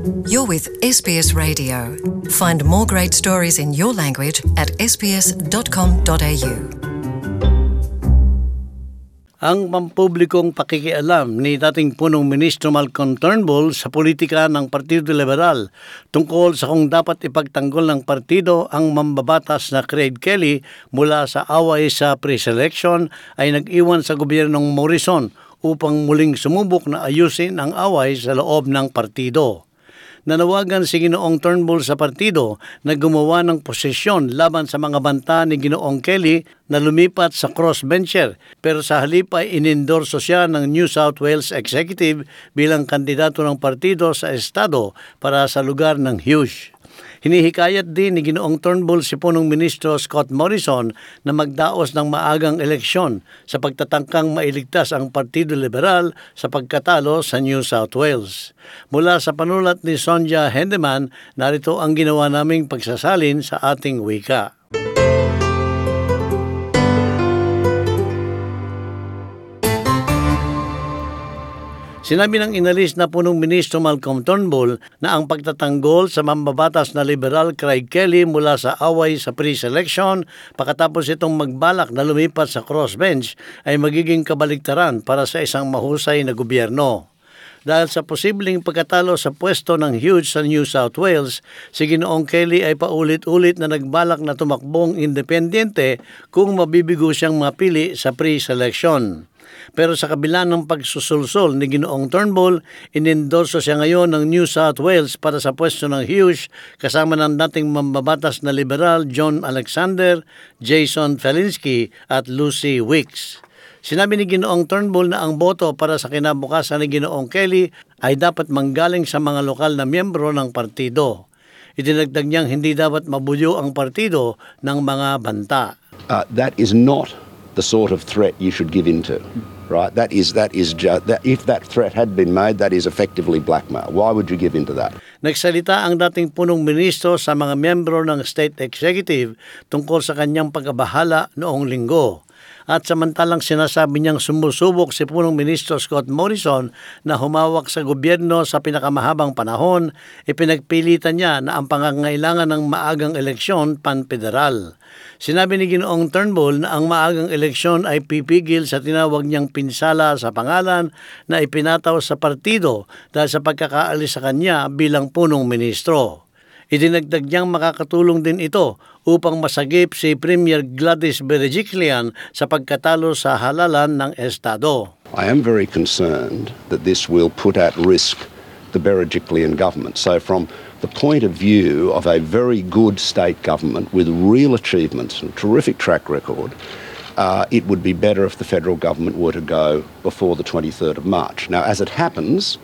You're with SBS Radio. Find more great stories in your language at sbs.com.au. Ang pampublikong pakikialam ni dating punong ministro Malcolm Turnbull sa politika ng Partido Liberal tungkol sa kung dapat ipagtanggol ng partido ang mambabatas na Craig Kelly mula sa away sa pre-selection ay nag-iwan sa gobyernong Morrison upang muling sumubok na ayusin ang away sa loob ng partido. Nanawagan si Ginoong Turnbull sa partido na gumawa ng posisyon laban sa mga banta ni Ginoong Kelly na lumipat sa crossbencher, pero sa halip ay inendorso siya ng New South Wales Executive bilang kandidato ng partido sa estado para sa lugar ng Hughes. Hinihikayat din ni Ginoong Turnbull si punong ministro Scott Morrison na magdaos ng maagang eleksyon sa pagtatangkang mailigtas ang Partido Liberal sa pagkatalo sa New South Wales. Mula sa panulat ni Sonja Hendeman, narito ang ginawa naming pagsasalin sa ating wika. Sinabi ng inalis na punong ministro Malcolm Turnbull na ang pagtatanggol sa mambabatas na liberal Craig Kelly mula sa away sa pre-selection pagkatapos itong magbalak na lumipat sa crossbench ay magiging kabaligtaran para sa isang mahusay na gobyerno. Dahil sa posibleng pagkatalo sa pwesto ng Hughes sa New South Wales, si Ginoong Kelly ay paulit-ulit na nagbalak na tumakbong independyente kung mabibigo siyang mapili sa pre-selection. Pero sa kabila ng pagsusulsol ni Ginoong Turnbull, inendorso siya ngayon ng New South Wales para sa pwesto ng Hughes kasama ng dating mambabatas na liberal John Alexander, Jason Falinski at Lucy Wicks. Sinabi ni Ginoong Turnbull na ang boto para sa kinabukasan ni Ginoong Kelly ay dapat manggaling sa mga lokal na miyembro ng partido. Idinagdag niyang hindi dapat mabuyo ang partido ng mga banta. That is not the sort of threat you should give into, right? That if that threat had been made, that is effectively blackmail. Why would you give into that? Nagsalita ang dating punong ministro sa mga miyembro ng State Executive tungkol sa kanyang pagkabahala noong linggo. At samantalang sinasabi niyang sumusubok si punong ministro Scott Morrison na humawak sa gobyerno sa pinakamahabang panahon, ipinagpilitan niya na ang pangangailangan ng maagang eleksyon pan-federal. Sinabi ni Ginoong Turnbull na ang maagang eleksyon ay pipigil sa tinawag niyang pinsala sa pangalan na ipinataw sa partido dahil sa pagkakaalis sa kanya bilang punong ministro. Idinagdag niyang makakatulong din ito upang masagip si Premier Gladys Berejiklian sa pagkatalo sa halalan ng estado. I am very concerned that this will put at risk the Berejiklian government. So from the point of view of a very good state government with real achievements and a terrific track record, it would be better if the federal government were to go before the 23rd of March. Now, as it happens,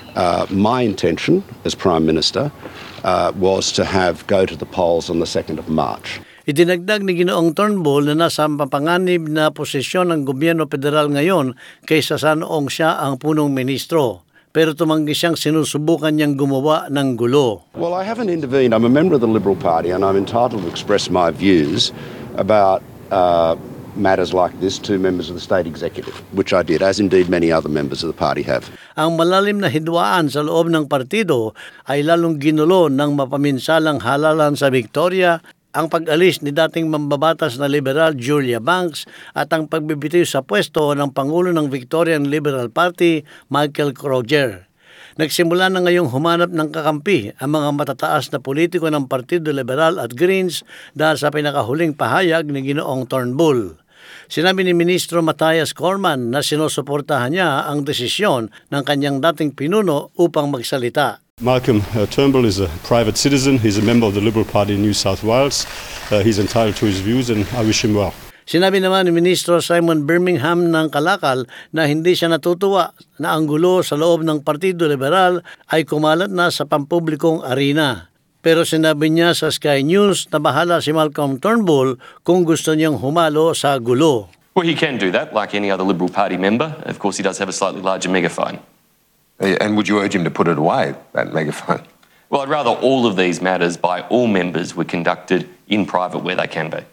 my intention as Prime Minister was to go to the polls on the 2nd of March. Idinagdag ni Ginoong Turnbull na nasa mapanganib na posisyon ng gobyerno federal ngayon kaysa sa noong siya ang punong ministro. Pero tumanggi siyang sinusubukan niyang gumawa ng gulo. Well, I haven't intervened. I'm a member of the Liberal Party and I'm entitled to express my views about matters like this to members of the state executive, which I did, as indeed many other members of the party have. Ang malalim na hidwaan sa loob ng partido ay lalong ginulo ng mapaminsalang halalan sa Victoria, ang pag-alis ni dating mambabatas na liberal Julia Banks at ang pagbibitiw sa pwesto ng Pangulo ng Victorian Liberal Party, Michael Crozier. Nagsimula na ngayong humanap ng kakampi ang mga matataas na politiko ng Partido Liberal at Greens dahil sa pinakahuling pahayag ni Ginoong Turnbull. Sinabi ni Ministro Matthias Cormann na sinusuportahan niya ang desisyon ng kanyang dating pinuno upang magsalita. Malcolm Turnbull is a private citizen. He's a member of the Liberal Party in New South Wales. He's entitled to his views and I wish him well. Sinabi naman ni Ministro Simon Birmingham ng Kalakal na hindi siya natutuwa na ang gulo sa loob ng Partido Liberal ay kumalat na sa pampublikong arena. Pero sinabi niya sa Sky News na bahala si Malcolm Turnbull kung gusto niyang humalo sa gulo. Well, he can do that like any other Liberal Party member. Of course, he does have a slightly larger megaphone. And would you urge him to put it away, that megaphone? Well, I'd rather all of these matters by all members were conducted in private where they can be.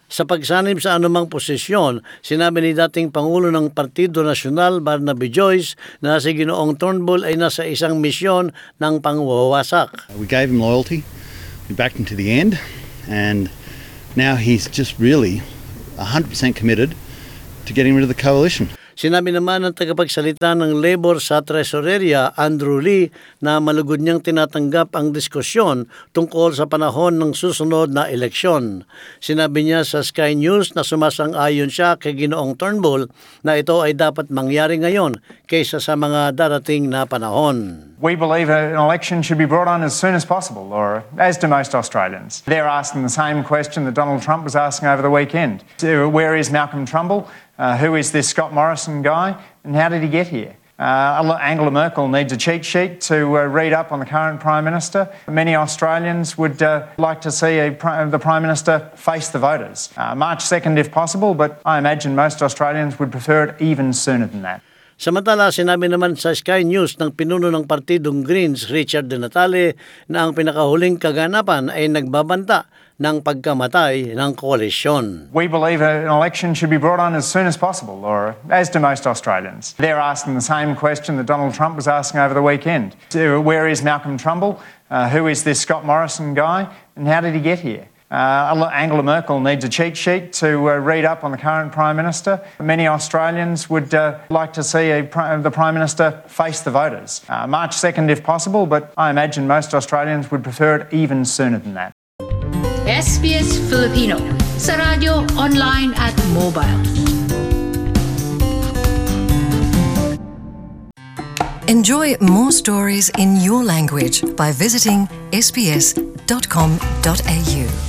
Sa pagsanib sa anumang posisyon, sinabi ni dating Pangulo ng Partido Nasyonal Barnaby Joyce na si Ginoong Turnbull ay nasa isang misyon ng pangwawasak. We gave him loyalty, we backed him to the end, and now he's just really 100% committed to getting rid of the coalition. Sinabi naman ng tagapagsalita ng Labor sa Tresoreria, Andrew Lee, na malugod niyang tinatanggap ang diskusyon tungkol sa panahon ng susunod na eleksyon. Sinabi niya sa Sky News na sumasang-ayon siya kay Ginoong Turnbull na ito ay dapat mangyari ngayon kaysa sa mga darating na panahon. We believe an election should be brought on as soon as possible, Laura, as do most Australians. They're asking the same question that Donald Trump was asking over the weekend. Where is Malcolm Turnbull? Who is this Scott Morrison guy? And how did he get here? Angela Merkel needs a cheat sheet to read up on the current Prime Minister. Many Australians would like to see the Prime Minister face the voters. March 2nd if possible, but I imagine most Australians would prefer it even sooner than that. Samantala, sinabi naman sa Sky News ng pinuno ng Partidong Greens, Richard De Natale, na ang pinakahuling kaganapan ay nagbabanta ng pagkamatay ng koalisyon. We believe an election should be brought on as soon as possible, Laura, as do most Australians. They're asking the same question that Donald Trump was asking over the weekend. Where is Malcolm Turnbull? Who is this Scott Morrison guy? And how did he get here? Angela Merkel needs a cheat sheet to read up on the current Prime Minister. Many Australians would like to see the Prime Minister face the voters. March 2nd if possible, but I imagine most Australians would prefer it even sooner than that. SBS Filipino sa radyo, online at mobile. Enjoy more stories in your language by visiting sbs.com.au.